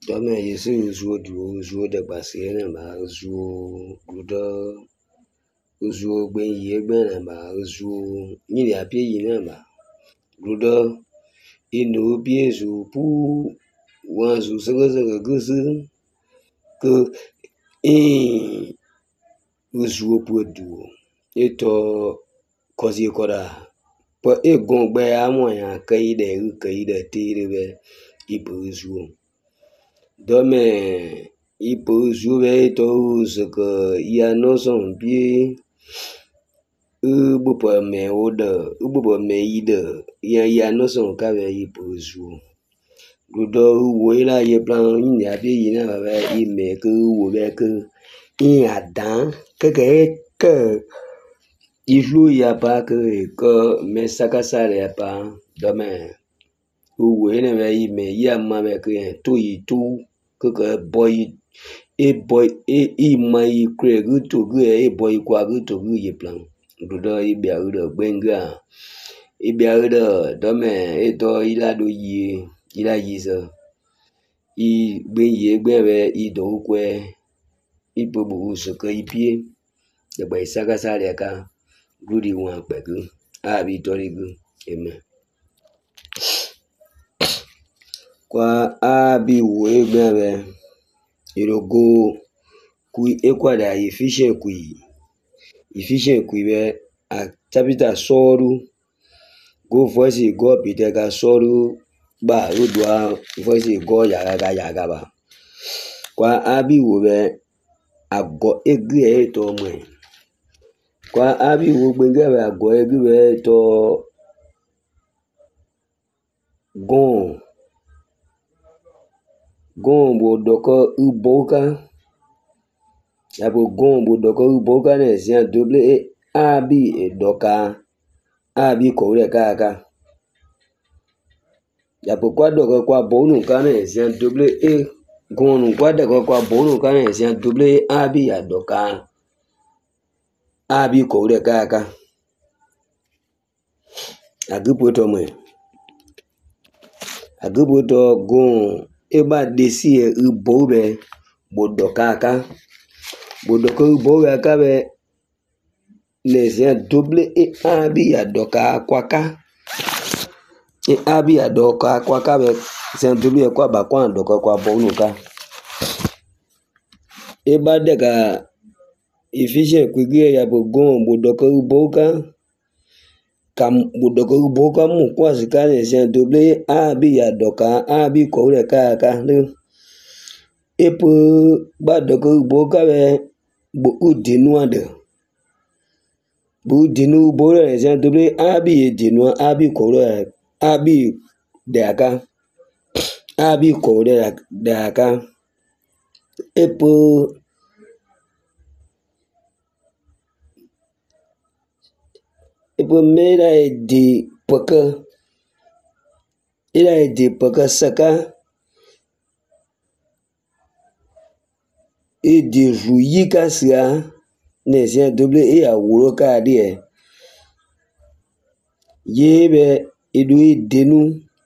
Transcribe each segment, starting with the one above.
Dome yesi uzuo du uzuo de basene ma uzuo gudo uzuo gben yegben ma uzuo nyini apie yina ma gudo inu biezu pu wanzu sege gusu ke uzuo podu eto kozi koda po egongbe amoya keide tirebe ipo uzuo dome ipo uzuo to uzeke ya no son bi ubupo me oda ubupo me ide ya no son ka be ipo uzuo gudo wo ila ye plan ni abi yina ba ime ke wo be ke adan ke ilu ya pa ke me sakasa ya pa dome wo ene be ime ya ma be ke to itu ke boy e mai kre gu to gu e boy kwa gu to gu ye plan gudo i bia gudo gbenga i bia gudo dome e to ila do yi ila yizo i gben ye gben be i do kwe i bobu so ke i pie de ba sakasa ya ka gudi wan pegu abi torigu eme kwa abi wo egbe irogo kui ekwada efficient kui be a chapita soru go voice go bitega soru ba udwa voice go yaga ba kwa abi wo be ago egre to mo kwa abi wo gbenge be ago egre to gon bo doko uboka abo gon bo doko uboka ne sia double abi doka abi ko re ka abo kwa doko kwa bonu ka ne sia double gon kwa doko kwa bonu ka ne sia double abi adoka abi ko re ka agupoto gon eba desi ubobe bodoka bodoko ubobe ka be les double abi adoka kwaka abi adoka kwaka be c'est double kwa ba kwa adoka kwa bonuka eba deka efficient kwigi ya bogon bodoko uboka kam bodoko uboka mu kwa zikane c'est double abi adoka abi ko re ka epo ba doko uboka be bo udinuade bu dinu bore c'est double abi dinu abi ko re abi de aka abi ko re de aka epo mera di paka saka e di ruyi kasia ne c'est double e awuro ka die yebe edu denu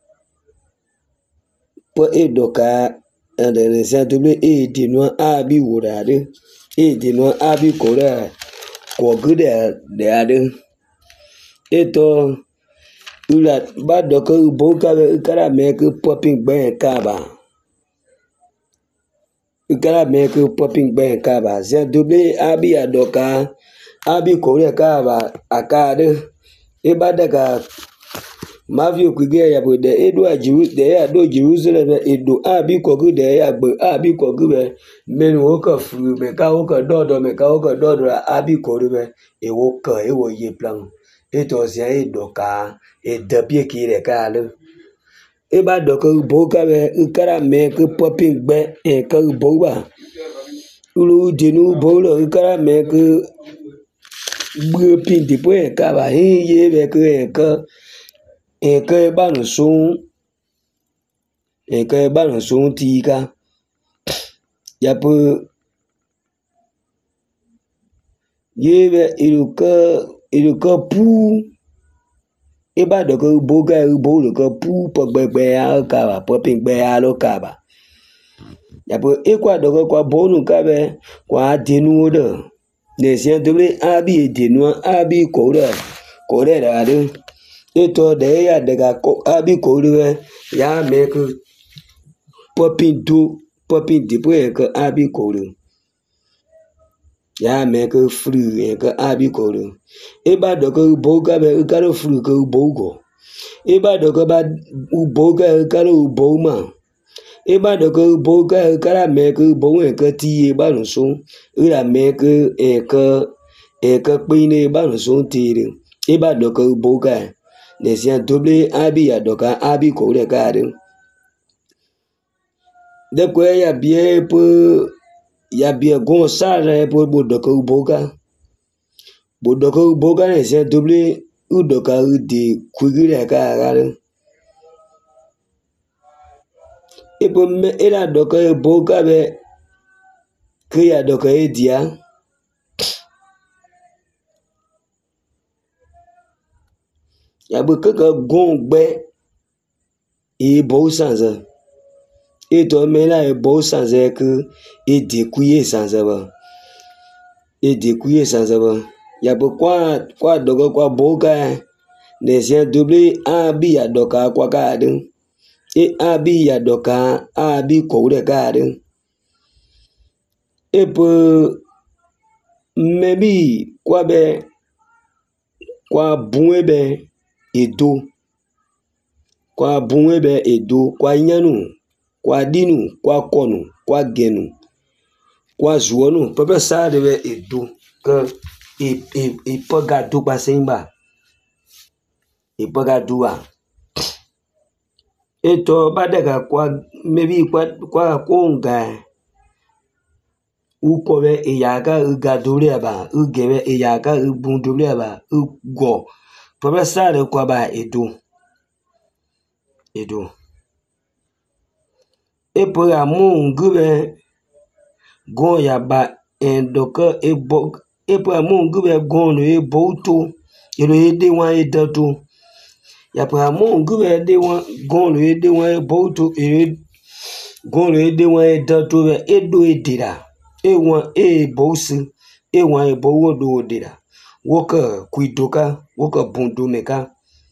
po edoka ande ne c'est double e dinu abi wurade e dinu abi kore ko gude de ade eto ula ba doko boka kara make popping ben kaba c'est double abi adoka abi kore kaba akade e ba daga mavio kwige ya bo de edu ajiru de ya do Jerusalem edu abi kogu de ya gbe abi kogu be menu o ka furu me ka o ka dodo abi koru be e wo ka e wo ye plan e to sia e doka e de pie ki re ka le e ba do ko bo ka be kara me ke popping gbe e ka bo ba ulu dinu bo lo kara me ke gbe pin di po e ka ba ye be ke eke banu sun tika yapu yebe iruka pu eba doko boga bo lo ka pu po gbegbe ya ka ba po pin gbe ya lo ka ba ya po e kwa dogo kwa bonu kabe kwa denu de ne sien doble abi denu abi ko de da de e to de ya de ga ko abi ko de ya me ku popin de po e ka abi ko de ya me ku fru e ka abi ko de e ba dogo bo ga be ka ro fru ko bo go e ba dogo ba u bo ga ka ro bo ma e ba dogo bo ga ka ra me ku bo e ka ti e ba no so e ra me ku e ka pe ne ba no so ti de e ba dogo bo ga ne sien double abi ya doka abi ko de ka de de ko ya bien po ya bien gon sa re po bo dogo bo ga ne sien double u doka u de ku de ka ga de e po me e la doka bo ga be ke ya doka e dia ya bo ke gon gbe e bo san za e to me la e bo san za ke e de ku ye san za ba e de ku ye san za ba ya bo kwa dogo kwa bo ga ne sien double abi ya doka kwa ka de e abi ya doka abi ko de ka de e po maybe kwa be kwa bunwe be edo kwa bunwe be edo kwa nyanu kwa dinu kwa konu kwa genu kwa zuonu pepe sa de be edo ke e paga do pa simba e paga duwa e to ba de ka kwa maybe kwa konga u ko be e ya ka u ga do le ba u ge be e ya ka u bun do le ba u go pepe sa de kwa ba edo e po ya mu ngube gon ya ba en doka e bo e po ya mu ngube gon no e bo to e lo e de wan e da to ya po ya mu ngube de wan gon no e de wan e bo to e gon no e de wan e da to be e do e dira e wan e bo si e wan e bo wo do dira wo ka kuidoka wo ka bundu meka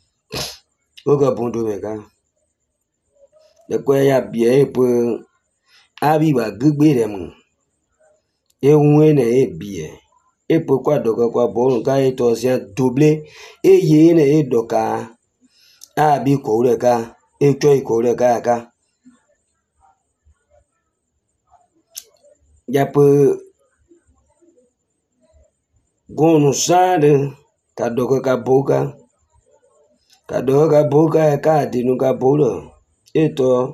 de ko ya bie e po abi ba gbegbe re mu e nwe ne e bie e po kwa doka kwa bo ka e to sia double e ye ne e doka abi ko re ka e to e ko re ka ya po gonu sa de ka doka ka boka ka dinu ka bolo e to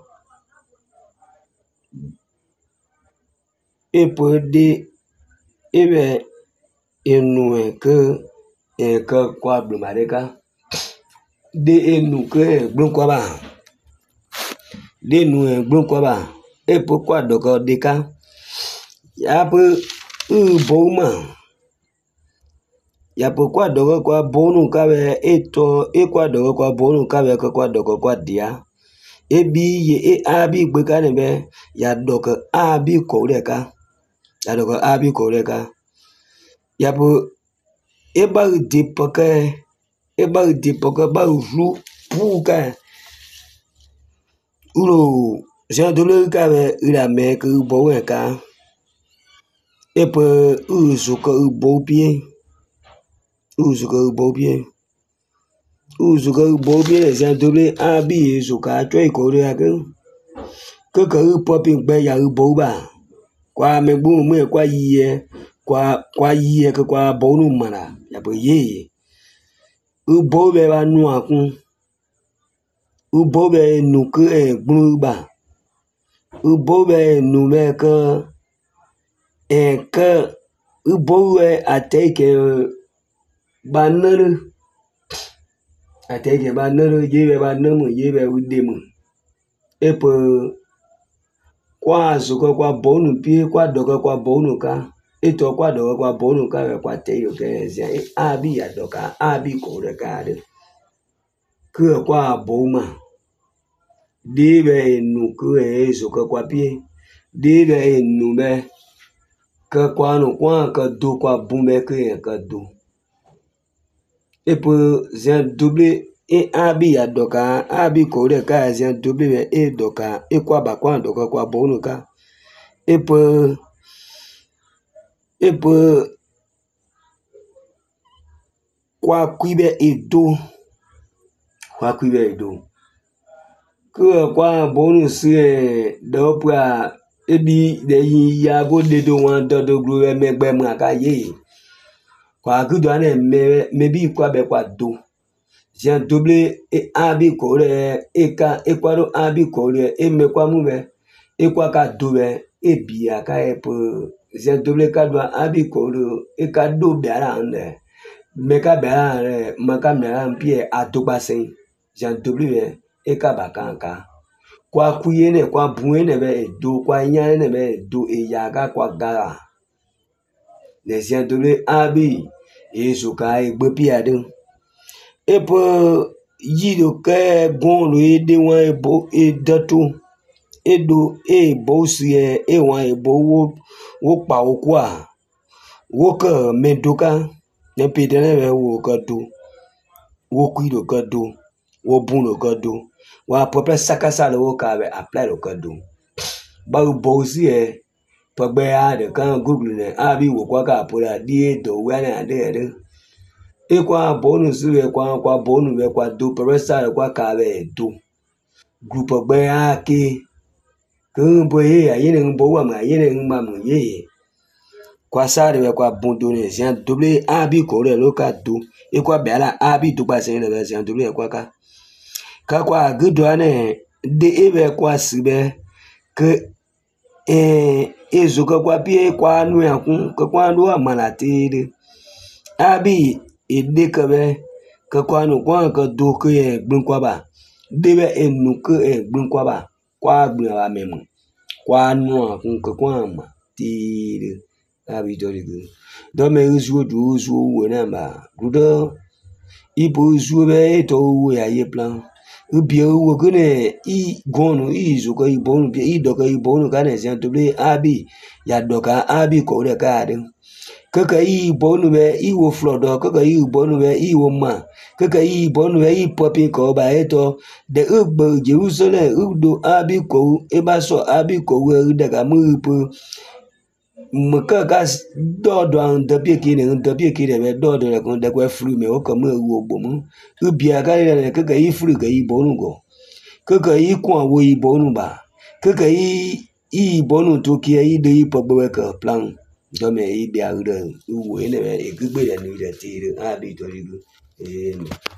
e po de e be enu e ka kwa blumareka de enu ke gbon kwa ba de nu e gbon kwa ba e po kwa doka de ka ya po u bo ma ya po kwa doka kwa bonu ka be e to e kwa doka kwa bonu ka be kwa doka kwa dia e bi ye e abi gbe ka ne be ya doka abi ko re ka ya po e ba de poke ba ru pu ka ulo je do le ka be ira me ke bo we ka e po u zu ko bo bien je do le abi zu ka cho ko re ke u popin gbe ya u bo ba kwa me bu mu kwa yi ke kwa bo nu mara ya po ye u bo be ba nu akun u bo be nu ke e gbun ba u bo be nu me ke u bo we ateke ba nere ye be ba nemu ye be u de mu e po kwa zuko kwa bonu pie kwa doka kwa bonu ka e to kwa doka kwa bonu ka kwa te yo ke sia e abi ya doka abi ko re ka de ke kwa boma de be nu ke e zuko kwa pie Debe enube que kwano kwa que do kwa bume que do. Et pour un double et abi a doka abi kore ka un double et doka et kwa ba kwa doka kwa bonuka. Et pour kwa kwibe edo kwa kwibe edo. Que kwa bonus do pra ebi de ya go de do wan do glu megbe mu aka ye. Kwa gudo ane mebi kwa be kwa do. Jean double et abi kore eka ekwaro abi kore e me kwa mu be e kwa ka do be e bi aka e po jean double ka do abi kore e ka do be ara ande me ka be ara maka me ara mpie adogba sen jean double e ka ba kanka kwa kuye ne kwa buye ne be do kwa nya ne be do e ya ga kwa gara les jean double abi e zuka e gbe pi adun. Et pour y le que bon le de wan e bo e dato e do e bo si e wan e bo wo pa o kwa wo ke me doka ne pe de ne wo ka do wo ku do ka do wo bun do ka do wa propre sakasa le wo ka be apply do ka do ba bo si e pagbe a de kan google ne a bi wo kwa ka pola di do wa na de e kwa bonus we kwa bonus we kwa do professor kwa ka be do group gbe ake bo ye ayin bo wa ma yin ma mu ye kwa sare we kwa bondo ne jean double abi ko re lo ka do e kwa be ala abi do pa se ne jean double kwa ka kwa gudo ane de e be kwa sibe ke ezo kwa pie kwa nu ya kun kwa ndo amala tire abi edekebe que kwano kwa que do que gbin kwa ba debe enu que gbin kwa ba kwa gbin ba memu kwa nu kun que kwa ma tire abi do digu do me uzu du uzu wo na ba gudo ibo uzu be to wo ya ye plan ubi wo gune I gonu I zo ko ibonu bi I do ko ibonu ka ne se to be abi ya do ka abi ko re ka de kaka I bonu be I wo flodo kaka I bonu be I wo ma kaka I bonu be I popi ko ba eto de ugbo Jerusalem ugdo abi ko e ba so abi ko we de ka mu pu maka gas do an de pie ki ne de pie ki de do de ko de ko fru me o ko mu wo gbo mu ubi aga ne kaka I fru ga I bonu go kaka I kwa wo I bonu ba kaka I bonu to ki I de I popo we ka plan dome I bi agre wo ene e gbegbe ni de ti abi to rigu